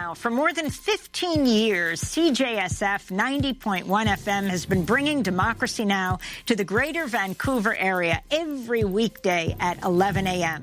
Now, for more than 15 years, CJSF 90.1 FM has been bringing Democracy Now! To the greater Vancouver area every weekday at 11 a.m.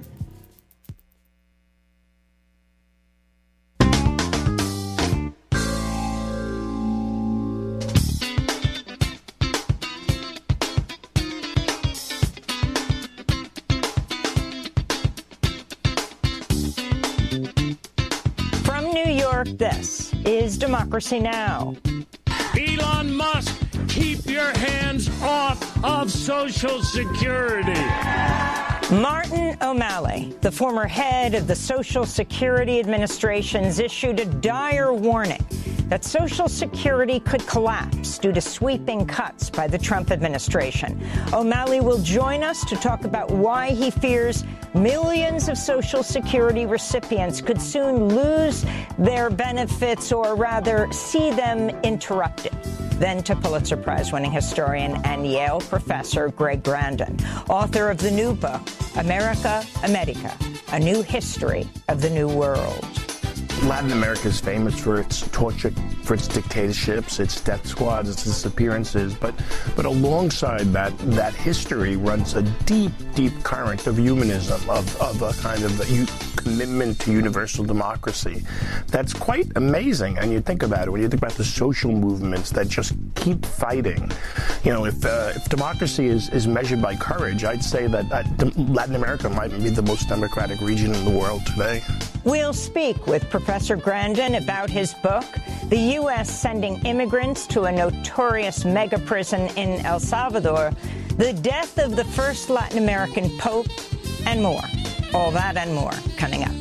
This is Democracy Now! Elon Musk, keep your hands off of Social Security. Martin O'Malley, the former head of the Social Security Administration, has issued a dire warning that Social Security could collapse due to sweeping cuts by the Trump administration. O'Malley will join us to talk about why he fears millions of Social Security recipients could soon lose their benefits, or rather see them interrupted. Then to Pulitzer Prize-winning historian and Yale professor Greg Grandin, author of the new book, America, A New History of the New World. Latin America is famous for its torture, for its dictatorships, its death squads, its disappearances. But alongside that history runs a deep current of humanism, of a kind of commitment to universal democracy. That's quite amazing. And you think about it, when you think about the social movements that just keep fighting. You know, if democracy is measured by courage, I'd say that Latin America might be the most democratic region in the world today. We'll speak with Professor Grandin about his book, The U.S. Sending Immigrants to a Notorious Mega Prison in El Salvador, the death of the first Latin American Pope, and more. All that and more coming up.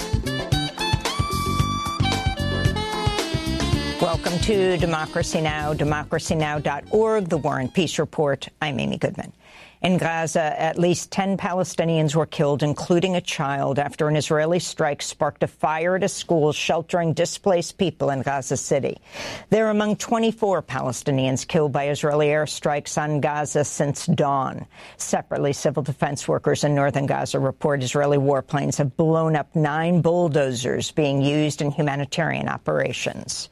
Welcome to Democracy Now!, democracynow.org, The War and Peace Report. I'm Amy Goodman. In Gaza, at least 10 Palestinians were killed, including a child, after an Israeli strike sparked a fire at a school sheltering displaced people in Gaza City. They're among 24 Palestinians killed by Israeli airstrikes on Gaza since dawn. Separately, civil defense workers in northern Gaza report Israeli warplanes have blown up 9 bulldozers being used in humanitarian operations.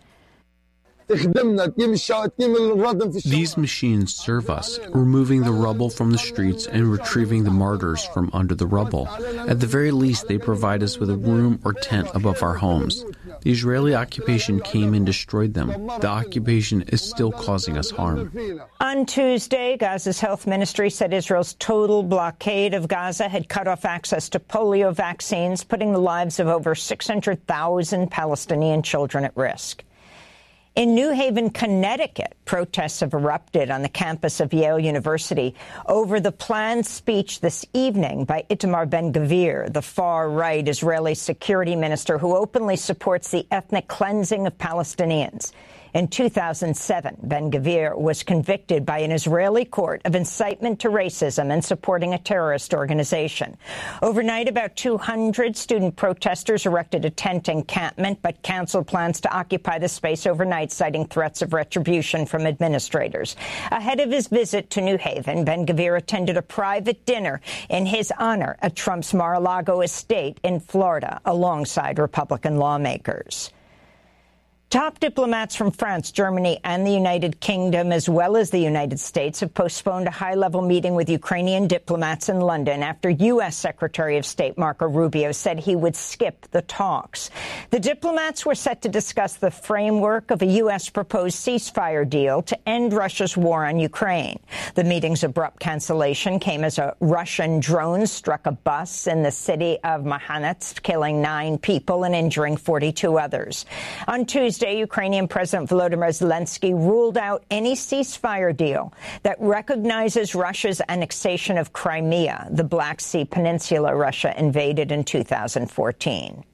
These machines serve us, removing the rubble from the streets and retrieving the martyrs from under the rubble. At the very least, they provide us with a room or tent above our homes. The Israeli occupation came and destroyed them. The occupation is still causing us harm. On Tuesday, Gaza's health ministry said Israel's total blockade of Gaza had cut off access to polio vaccines, putting the lives of over 600,000 Palestinian children at risk. In New Haven, Connecticut, protests have erupted on the campus of Yale University over the planned speech this evening by Itamar Ben-Gvir, the far-right Israeli security minister who openly supports the ethnic cleansing of Palestinians. In 2007, Ben-Gvir was convicted by an Israeli court of incitement to racism and supporting a terrorist organization. Overnight, about 200 student protesters erected a tent encampment but canceled plans to occupy the space overnight, citing threats of retribution from administrators. Ahead of his visit to New Haven, Ben-Gvir attended a private dinner in his honor at Trump's Mar-a-Lago estate in Florida, alongside Republican lawmakers. Top diplomats from France, Germany, and the United Kingdom, as well as the United States, have postponed a high-level meeting with Ukrainian diplomats in London after U.S. Secretary of State Marco Rubio said he would skip the talks. The diplomats were set to discuss the framework of a U.S. proposed ceasefire deal to end Russia's war on Ukraine. The meeting's abrupt cancellation came as a Russian drone struck a bus in the city of Makhanetsk, killing 9 people and injuring 42 others. On Tuesday, Ukrainian President Volodymyr Zelensky ruled out any ceasefire deal that recognizes Russia's annexation of Crimea, the Black Sea Peninsula Russia invaded in 2014.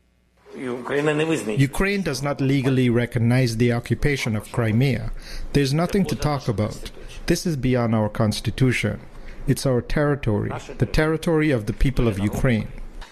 Ukraine does not legally recognize the occupation of Crimea. There's nothing to talk about. This is beyond our constitution. It's our territory, the territory of the people of Ukraine.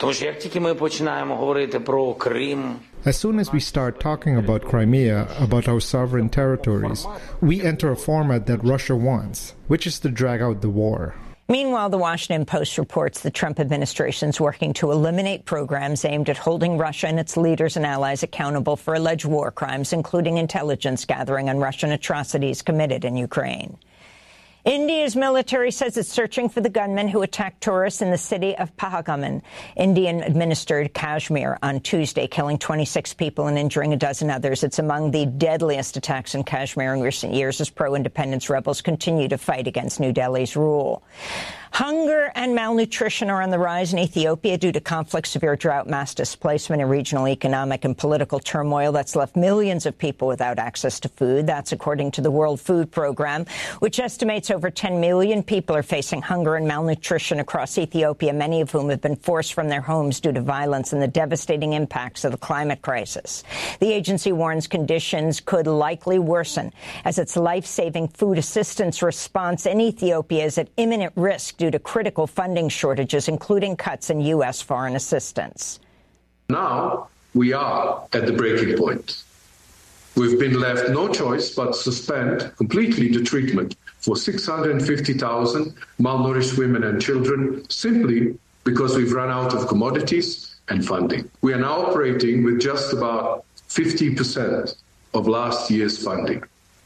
As soon as we start talking about Crimea, about our sovereign territories, we enter a format that Russia wants, which is to drag out the war. Meanwhile, the Washington Post reports the Trump administration is working to eliminate programs aimed at holding Russia and its leaders and allies accountable for alleged war crimes, including intelligence gathering on Russian atrocities committed in Ukraine. India's military says it's searching for the gunman who attacked tourists in the city of Pahalgam, Indian-administered Kashmir, on Tuesday, killing 26 people and injuring a dozen others. It's among the deadliest attacks in Kashmir in recent years as pro-independence rebels continue to fight against New Delhi's rule. Hunger and malnutrition are on the rise in Ethiopia due to conflict, severe drought, mass displacement, and regional economic and political turmoil that's left millions of people without access to food. That's according to the World Food Program, which estimates over 10 million people are facing hunger and malnutrition across Ethiopia, many of whom have been forced from their homes due to violence and the devastating impacts of the climate crisis. The agency warns conditions could likely worsen as its life-saving food assistance response in Ethiopia is at imminent risk due to critical funding shortages, including cuts in U.S. foreign assistance. Now we are at the breaking point. We've been left no choice but suspend completely the treatment for 650,000 malnourished women and children simply because we've run out of commodities and funding. We are now operating with just about 50% of last year's funding.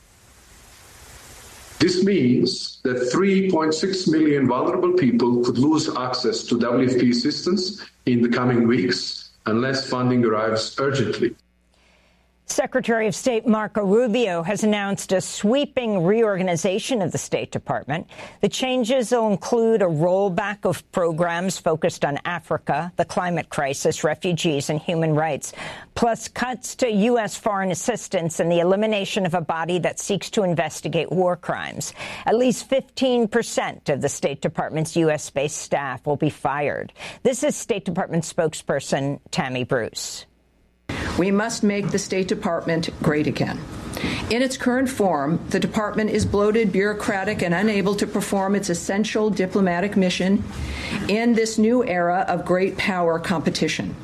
This means that 3.6 million vulnerable people could lose access to WFP assistance in the coming weeks unless funding arrives urgently. Secretary of State Marco Rubio has announced a sweeping reorganization of the State Department. The changes will include a rollback of programs focused on Africa, the climate crisis, refugees, and human rights, plus cuts to U.S. foreign assistance and the elimination of a body that seeks to investigate war crimes. At least 15% of the State Department's U.S.-based staff will be fired. This is State Department spokesperson Tammy Bruce. We must make the State Department great again. In its current form, the department is bloated, bureaucratic, and unable to perform its essential diplomatic mission in this new era of great power competition.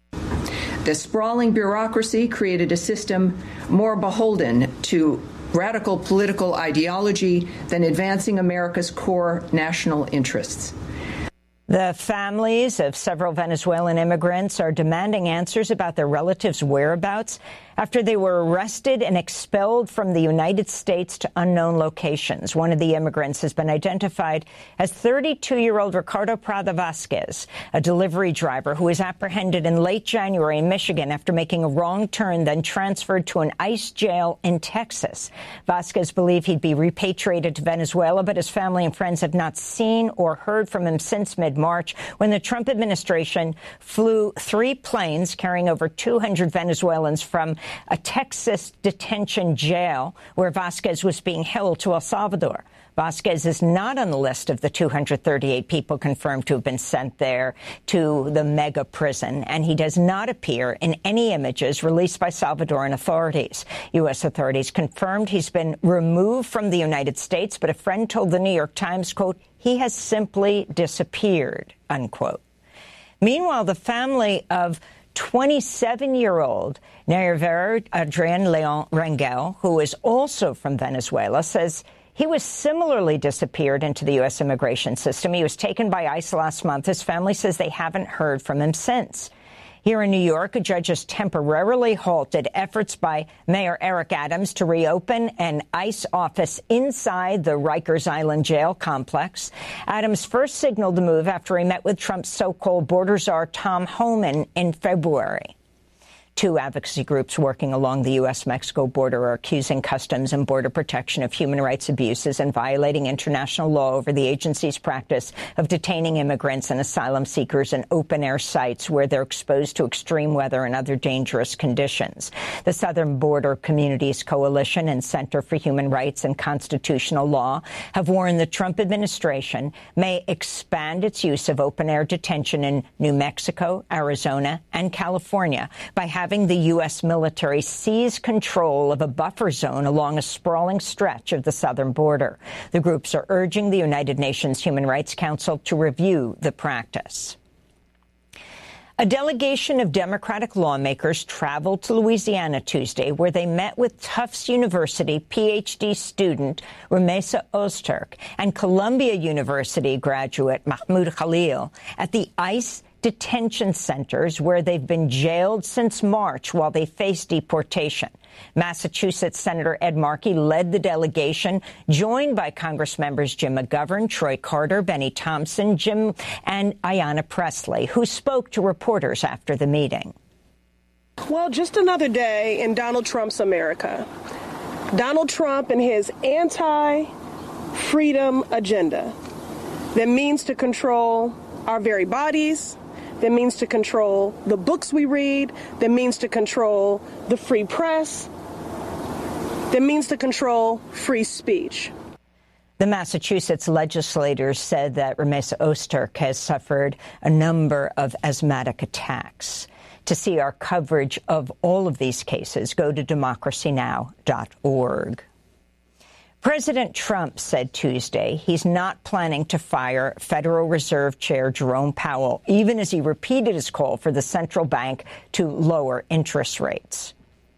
The sprawling bureaucracy created a system more beholden to radical political ideology than advancing America's core national interests. The families of several Venezuelan immigrants are demanding answers about their relatives' whereabouts after they were arrested and expelled from the United States to unknown locations. One of the immigrants has been identified as 32-year-old Ricardo Prada Vasquez, a delivery driver who was apprehended in late January in Michigan after making a wrong turn, then transferred to an ICE jail in Texas. Vasquez believed he'd be repatriated to Venezuela, but his family and friends have not seen or heard from him since mid-March, when the Trump administration flew 3 planes carrying over 200 Venezuelans from a Texas detention jail where Vasquez was being held to El Salvador. Vasquez is not on the list of the 238 people confirmed to have been sent there to the mega prison, and he does not appear in any images released by Salvadoran authorities. U.S. authorities confirmed he's been removed from the United States, but a friend told the New York Times, quote, he has simply disappeared, unquote. Meanwhile, the family of 27-year-old Nayer Adrian Leon Rangel, who is also from Venezuela, says he was similarly disappeared into the U.S. immigration system. He was taken by ICE last month. His family says they haven't heard from him since. Here in New York, a judge has temporarily halted efforts by Mayor Eric Adams to reopen an ICE office inside the Rikers Island jail complex. Adams first signaled the move after he met with Trump's so-called border czar Tom Homan in February. 2 advocacy groups working along the U.S.-Mexico border are accusing Customs and Border Protection of human rights abuses and violating international law over the agency's practice of detaining immigrants and asylum seekers in open-air sites where they're exposed to extreme weather and other dangerous conditions. The Southern Border Communities Coalition and Center for Human Rights and Constitutional Law have warned the Trump administration may expand its use of open-air detention in New Mexico, Arizona, and California by having the U.S. military seize control of a buffer zone along a sprawling stretch of the southern border. The groups are urging the United Nations Human Rights Council to review the practice. A delegation of Democratic lawmakers traveled to Louisiana Tuesday, where they met with Tufts University PhD student Rumeysa Ozturk and Columbia University graduate Mahmoud Khalil at the ICE detention centers where they've been jailed since March while they face deportation. Massachusetts Senator Ed Markey led the delegation, joined by Congress members Jim McGovern, Troy Carter, Benny Thompson, and Ayanna Pressley, who spoke to reporters after the meeting. Well, just another day in Donald Trump's America. Donald Trump and his anti-freedom agenda that means to control our very bodies, that means to control the books we read, that means to control the free press, that means to control free speech. The Massachusetts legislators said that Rumeysa Ozturk has suffered a number of asthmatic attacks. To see our coverage of all of these cases, go to democracynow.org. President Trump said Tuesday he's not planning to fire Federal Reserve Chair Jerome Powell, even as he repeated his call for the central bank to lower interest rates.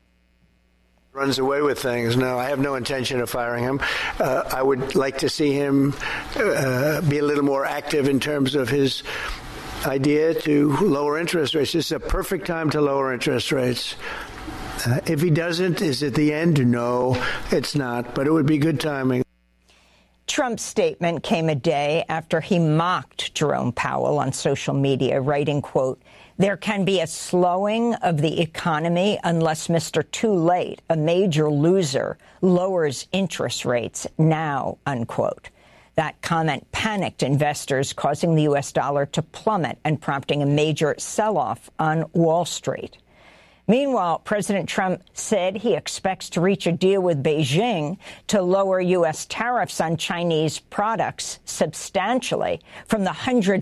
Runs away with things. No, I have no intention of firing him. I would like to see him be a little more active in terms of his idea to lower interest rates. This is a perfect time to lower interest rates. If he doesn't, is it the end? No, it's not, but it would be good timing. Trump's statement came a day after he mocked Jerome Powell on social media, writing, quote, "There can be a slowing of the economy unless Mr. Too Late, a major loser, lowers interest rates now," unquote. That comment panicked investors, causing the U.S. dollar to plummet and prompting a major sell-off on Wall Street. Meanwhile, President Trump said he expects to reach a deal with Beijing to lower U.S. tariffs on Chinese products substantially from the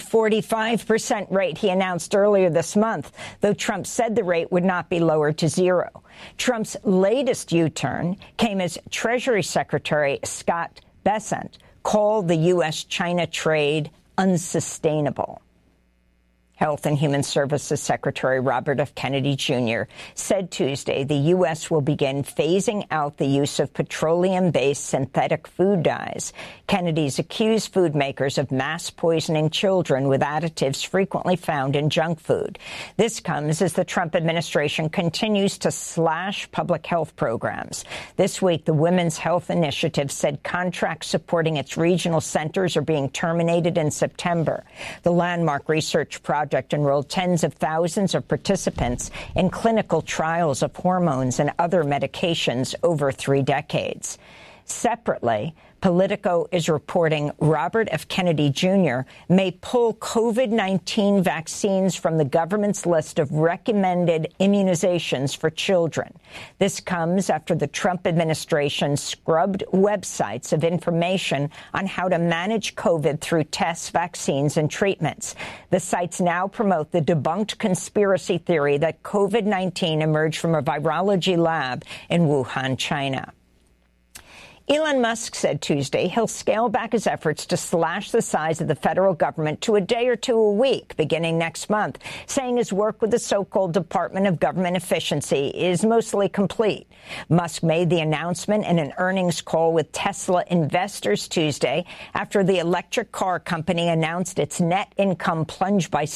145% rate he announced earlier this month, though Trump said the rate would not be lowered to zero. Trump's latest U-turn came as Treasury Secretary Scott Bessent called the U.S.-China trade unsustainable. Health and Human Services Secretary Robert F. Kennedy Jr. said Tuesday the U.S. will begin phasing out the use of petroleum-based synthetic food dyes. Kennedy's accused food makers of mass poisoning children with additives frequently found in junk food. This comes as the Trump administration continues to slash public health programs. This week, the Women's Health Initiative said contracts supporting its regional centers are being terminated in September. The Landmark Research Project enrolled tens of thousands of participants in clinical trials of hormones and other medications over 3 decades. Separately, Politico is reporting Robert F. Kennedy Jr. may pull COVID-19 vaccines from the government's list of recommended immunizations for children. This comes after the Trump administration scrubbed websites of information on how to manage COVID through tests, vaccines, and treatments. The sites now promote the debunked conspiracy theory that COVID-19 emerged from a virology lab in Wuhan, China. Elon Musk said Tuesday he'll scale back his efforts to slash the size of the federal government to a day or two a week beginning next month, saying his work with the so-called Department of Government Efficiency is mostly complete. Musk made the announcement in an earnings call with Tesla investors Tuesday after the electric car company announced its net income plunged by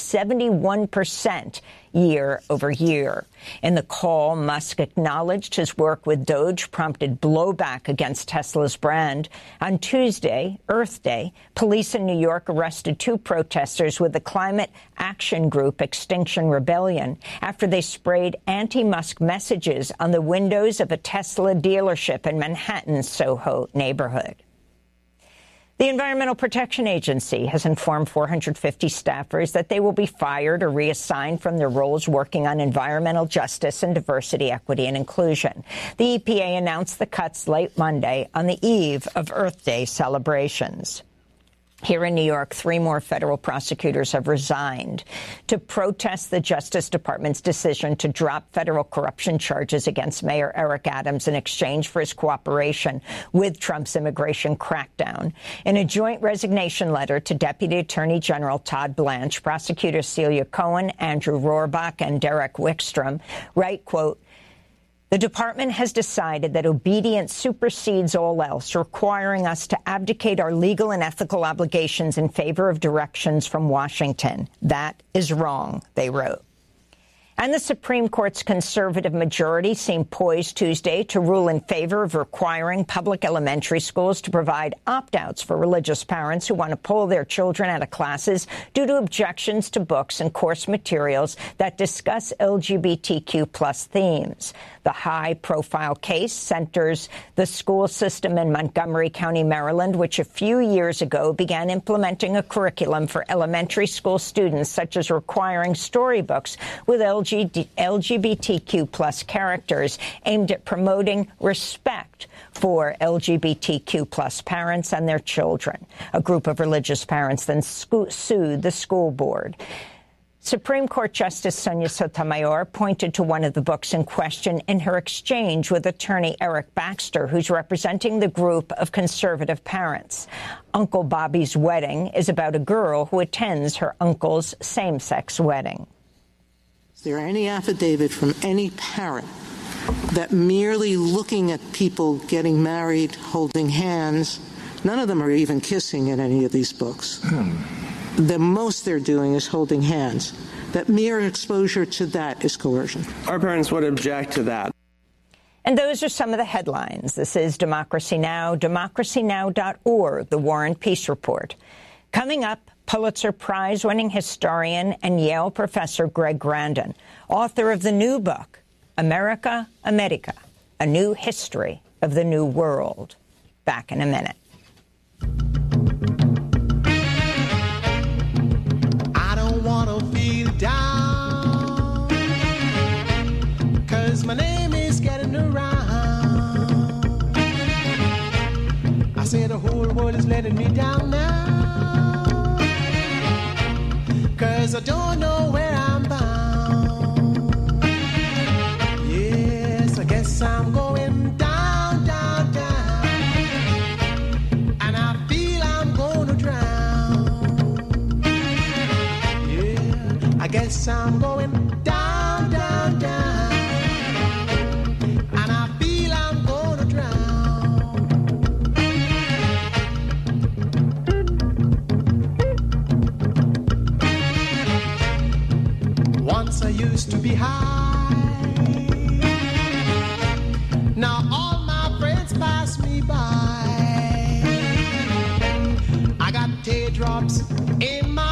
71% year over year. In the call, Musk acknowledged his work with Doge prompted blowback against Tesla's brand. On Tuesday, Earth Day, police in New York arrested 2 protesters with the climate action group Extinction Rebellion after they sprayed anti-Musk messages on the windows of a Tesla dealership in Manhattan's Soho neighborhood. The Environmental Protection Agency has informed 450 staffers that they will be fired or reassigned from their roles working on environmental justice and diversity, equity, and inclusion. The EPA announced the cuts late Monday on the eve of Earth Day celebrations. Here in New York, 3 more federal prosecutors have resigned to protest the Justice Department's decision to drop federal corruption charges against Mayor Eric Adams in exchange for his cooperation with Trump's immigration crackdown. In a joint resignation letter to Deputy Attorney General Todd Blanche, prosecutors Celia Cohen, Andrew Rohrbach, and Derek Wickstrom write, quote, "The department has decided that obedience supersedes all else, requiring us to abdicate our legal and ethical obligations in favor of directions from Washington. That is wrong," they wrote. And the Supreme Court's conservative majority seemed poised Tuesday to rule in favor of requiring public elementary schools to provide opt-outs for religious parents who want to pull their children out of classes due to objections to books and course materials that discuss LGBTQ+ themes. The high-profile case centers the school system in Montgomery County, Maryland, which a few years ago began implementing a curriculum for elementary school students, such as requiring storybooks with LGBTQ+ characters aimed at promoting respect for LGBTQ+ parents and their children. A group of religious parents then sued the school board. Supreme Court Justice Sonia Sotomayor pointed to one of the books in question in her exchange with attorney Eric Baxter, who's representing the group of conservative parents. Uncle Bobby's Wedding is about a girl who attends her uncle's same-sex wedding. Is there any affidavit from any parent that merely looking at people getting married, holding hands, none of them are even kissing in any of these books. The most they're doing is holding hands. That mere exposure to that is coercion. Our parents would object to that. And those are some of the headlines. This is Democracy Now!, democracynow.org, the War and Peace Report. Coming up, Pulitzer Prize-winning historian and Yale professor Greg Grandin, author of the new book, America, America, A New History of the New World. Back in a minute. I don't want to feel down, 'cause my name is getting around. I say the whole world is letting me down now, 'cause I don't know where I'm bound. Yes, I guess I'm going down, down, down, and I feel I'm gonna drown. Yeah, I guess I'm going down, down, down, and I feel I'm gonna drown. Once I used to be high, now all my friends pass me by. I got teardrops in my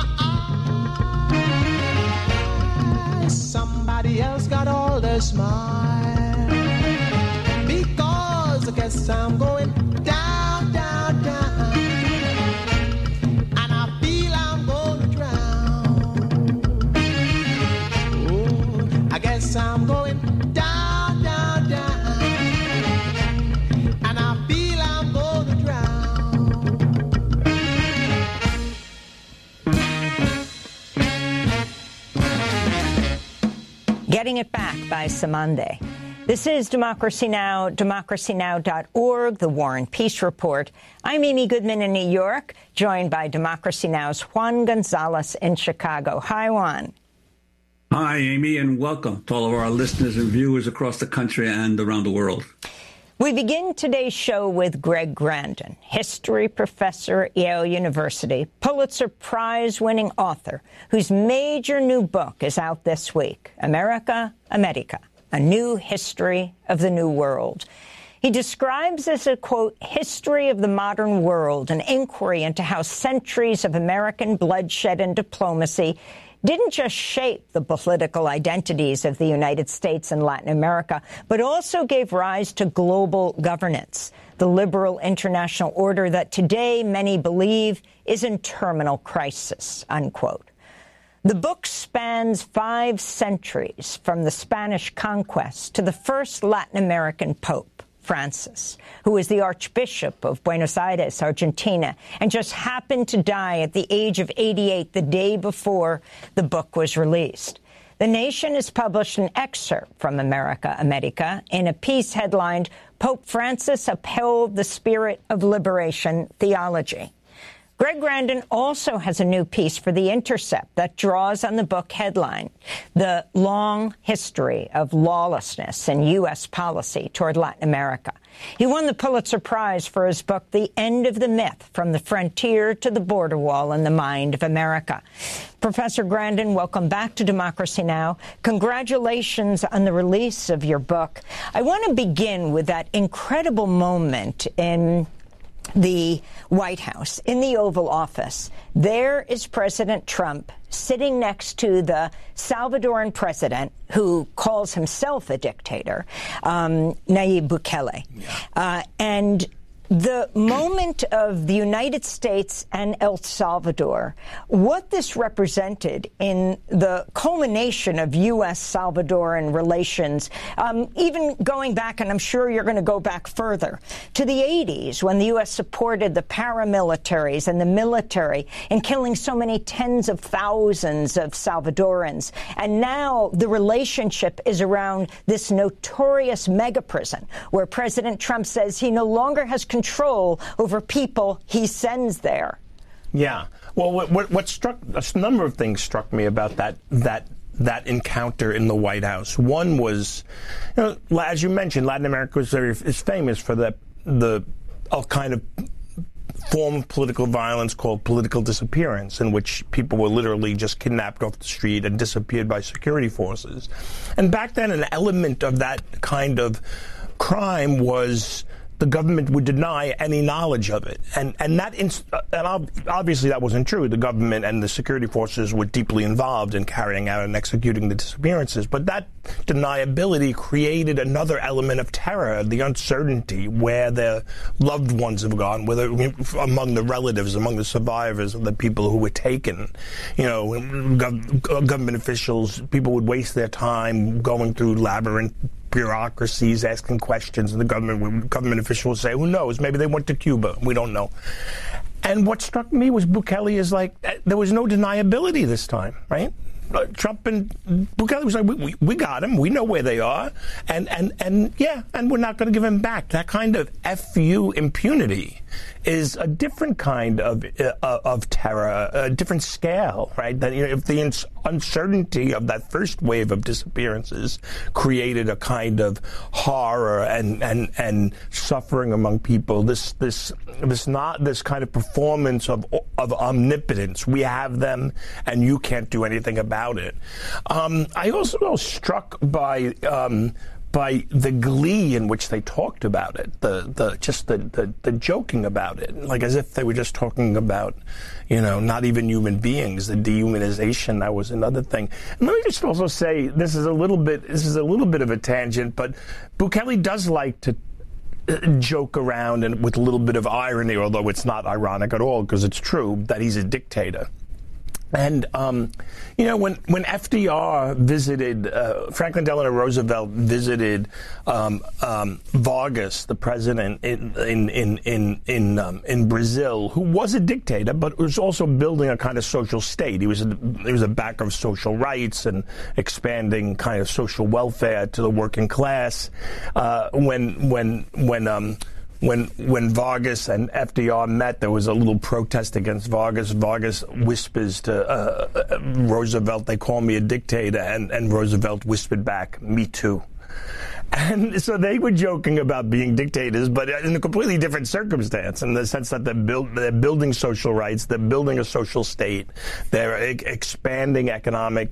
eyes, somebody else got all the smile, because I guess I'm going down, down, down, and I feel I'm gonna drown. Oh, I guess I'm going down, down, down, and I feel I'm gonna drown. Getting It Back by Samande. This is Democracy Now!, democracynow.org, the War and Peace Report. I'm Amy Goodman in New York, joined by Democracy Now!'s Juan Gonzalez in Chicago. Hi, Juan. Hi, Amy, and welcome to all of our listeners and viewers across the country and around the world. We begin today's show with Greg Grandin, history professor at Yale University, Pulitzer Prize-winning author, whose major new book is out this week, America, America, A New History of the New World. He describes as a, quote, history of the modern world, an inquiry into how centuries of American bloodshed and diplomacy didn't just shape the political identities of the United States and Latin America, but also gave rise to global governance, the liberal international order that today many believe is in terminal crisis, unquote. The book spans 5 centuries, from the Spanish conquest to the first Latin American pope, Francis, who was the Archbishop of Buenos Aires, Argentina, and just happened to die at the age of 88 the day before the book was released. The Nation has published an excerpt from America in a piece headlined, Pope Francis Upheld the Spirit of Liberation Theology. Greg Grandin also has a new piece for The Intercept that draws on the book headline, The Long History of Lawlessness in U.S. Policy Toward Latin America. He won the Pulitzer Prize for his book, The End of the Myth, From the Frontier to the Border Wall in the Mind of America. Professor Grandin, welcome back to Democracy Now! Congratulations on the release of your book. I want to begin with that incredible moment in the White House, in the Oval Office. There is President Trump sitting next to the Salvadoran president, who calls himself a dictator, Nayib Bukele. And the moment of the United States and El Salvador, what this represented in the culmination of U.S.-Salvadoran relations, even going back, and I'm sure you're going to go back further, to the 80s when the U.S. supported the paramilitaries and the military in killing so many tens of thousands of Salvadorans. And now the relationship is around this notorious mega prison where President Trump says he no longer has control over people he sends there. Yeah. Well, what struck, a number of things struck me about that encounter in the White House. One was, as you mentioned, Latin America is famous for the kind of form of political violence called political disappearance, in which people were literally just kidnapped off the street and disappeared by security forces. And back then, an element of that kind of crime was the government would deny any knowledge of it. And obviously that wasn't true. The government and the security forces were deeply involved in carrying out and executing the disappearances. But that deniability created another element of terror, the uncertainty where their loved ones have gone, whether among the relatives, among the survivors of the people who were taken. Government officials, people would waste their time going through labyrinth bureaucracies, asking questions, and the government officials say, who knows, maybe they went to Cuba, we don't know. And what struck me was Bukele is like, there was no deniability this time, right? Trump and Bukele was like, we got him, we know where they are, and we're not going to give him back. That kind of FU impunity is a different kind of terror, a different scale, right? That if the uncertainty of that first wave of disappearances created a kind of horror and suffering among people, this kind of performance of omnipotence. We have them, and you can't do anything about it. I also was struck by the glee in which they talked about it, the joking about it, like as if they were just talking about, not even human beings. The dehumanization, that was another thing. And let me just also say, this is a little bit of a tangent, but Bukele does like to joke around and with a little bit of irony, although it's not ironic at all because it's true, that he's a dictator. And, when FDR visited, Franklin Delano Roosevelt visited Vargas, the president in Brazil, who was a dictator, but was also building a kind of social state. He was a backer of social rights and expanding kind of social welfare to the working class. When Vargas and FDR met, there was a little protest against Vargas. Vargas whispers to Roosevelt, they call me a dictator, and Roosevelt whispered back, me too. And so they were joking about being dictators, but in a completely different circumstance, in the sense that they're building social rights, they're building a social state, they're expanding economic,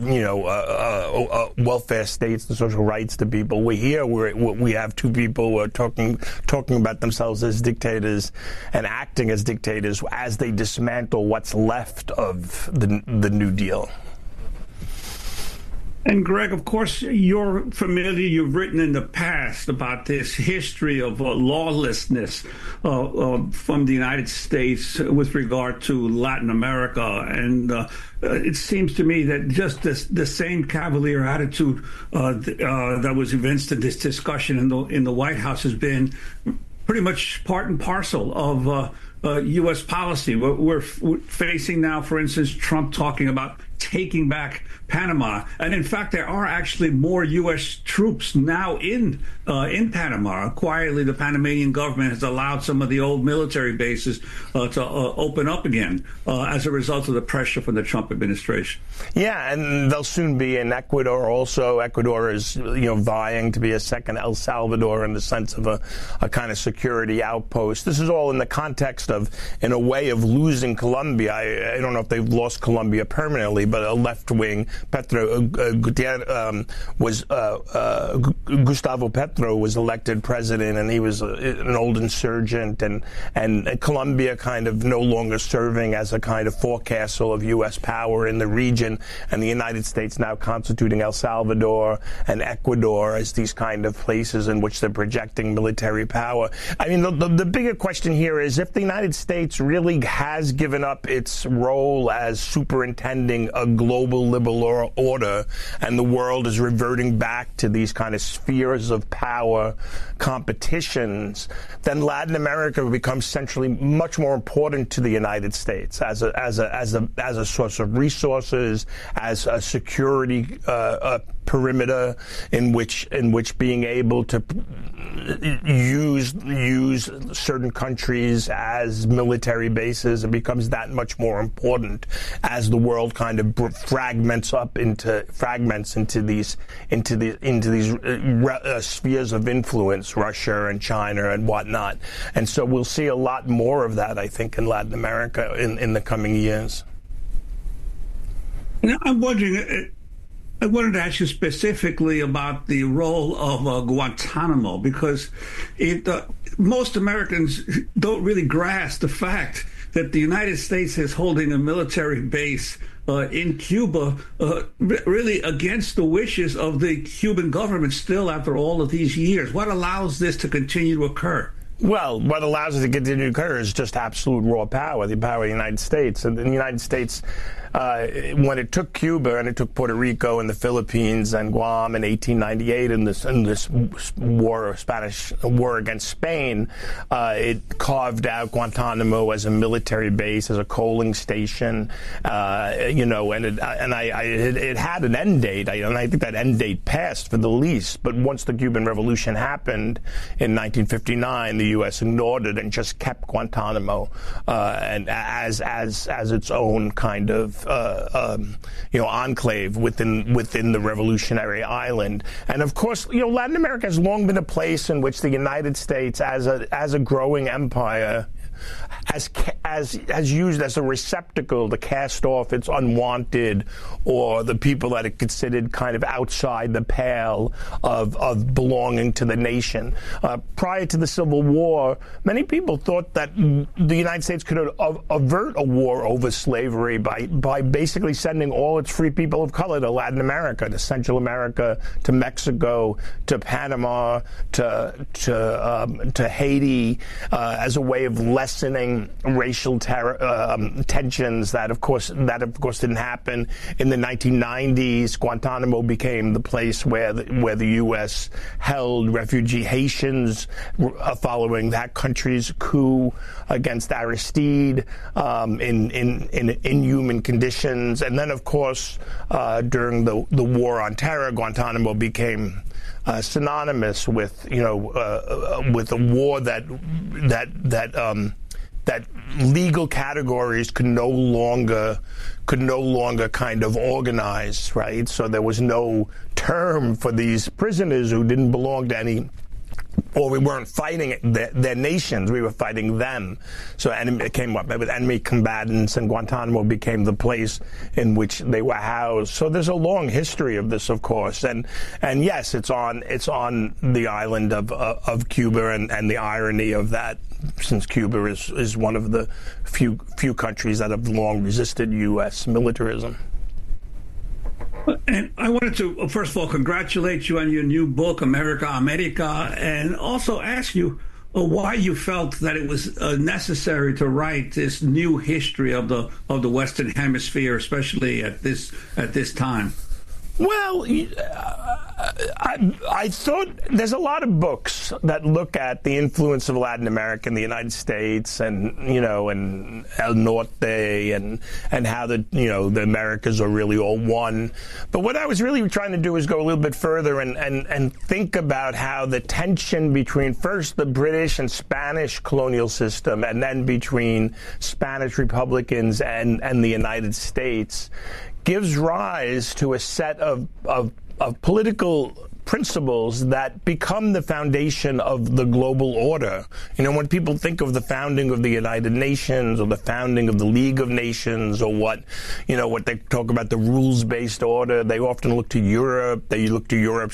welfare states, the social rights to people. We have two people who are talking about themselves as dictators and acting as dictators as they dismantle what's left of the New Deal. And Greg, of course, you're familiar. You've written in the past about this history of lawlessness from the United States with regard to Latin America. And it seems to me that just the same cavalier attitude that was evinced in this discussion in the White House has been pretty much part and parcel of U.S. policy. We're facing now, for instance, Trump talking about taking back Panama, and in fact, there are actually more U.S. troops now in Panama. Quietly, the Panamanian government has allowed some of the old military bases to open up again as a result of the pressure from the Trump administration. Yeah, and they'll soon be in Ecuador. Also, Ecuador is vying to be a second El Salvador in the sense of a kind of security outpost. This is all in the context of, in a way, of losing Colombia. I don't know if they've lost Colombia permanently, but a left-wing Gustavo Petro was elected president, and he was an old insurgent, and Colombia kind of no longer serving as a kind of forecastle of U.S. power in the region, and the United States now constituting El Salvador and Ecuador as these kind of places in which they're projecting military power. I mean, the bigger question here is if the United States really has given up its role as superintending a global liberal order, and the world is reverting back to these kind of spheres of power competitions, then Latin America becomes centrally much more important to the United States as a source of resources, as a security perimeter in which being able to use certain countries as military bases, it becomes that much more important as the world kind of fragments into these spheres of influence, Russia and China and whatnot. And so we'll see a lot more of that, I think, in Latin America in the coming years. Now, I'm wondering, I wanted to ask you specifically about the role of Guantanamo, because most Americans don't really grasp the fact that the United States is holding a military base in Cuba, really against the wishes of the Cuban government still after all of these years. What allows this to continue to occur? Well, what allows it to continue to occur is just absolute raw power, the power of the United States. And the United States, when it took Cuba and it took Puerto Rico and the Philippines and Guam in 1898 in this war, Spanish war against Spain, it carved out Guantanamo as a military base, as a coaling station, and it had an end date, and I think that end date passed for the least. But once the Cuban Revolution happened in 1959, the U.S. ignored it and just kept Guantanamo and as its own kind of enclave within the revolutionary island. And of course, Latin America has long been a place in which the United States, as a growing empire, has used as a receptacle to cast off its unwanted or the people that it considered kind of outside the pale of belonging to the nation. Prior to the Civil War, many people thought that the United States could avert a war over slavery by basically sending all its free people of color to Latin America, to Central America, to Mexico, to Panama, to Haiti, as a way of lessening racial tensions that of course didn't happen. In the 1990s, Guantanamo became the place where the U.S. held refugee Haitians following that country's coup against Aristide in inhuman conditions. And then, of course, during the War on Terror, Guantanamo became synonymous with a war that legal categories could no longer kind of organize, right? So there was no term for these prisoners who didn't belong to any, or we weren't fighting their nations, we were fighting them. So it came up with enemy combatants, and Guantanamo became the place in which they were housed. So there's a long history of this, of course, and yes, it's on the island of Cuba, and the irony of that, since Cuba is one of the few countries that have long resisted U.S. militarism. And I wanted to, first of all, congratulate you on your new book, America, and also ask you why you felt that it was necessary to write this new history of the Western Hemisphere, especially at this time. Well, I thought there's a lot of books that look at the influence of Latin America in the United States, and and El Norte, and how the Americas are really all one. But what I was really trying to do is go a little bit further and think about how the tension between first the British and Spanish colonial system, and then between Spanish Republicans and the United States, gives rise to a set of political principles that become the foundation of the global order. When people think of the founding of the United Nations or the founding of the League of Nations, or what they talk about, the rules-based order, they often look to Europe. They look to Europe's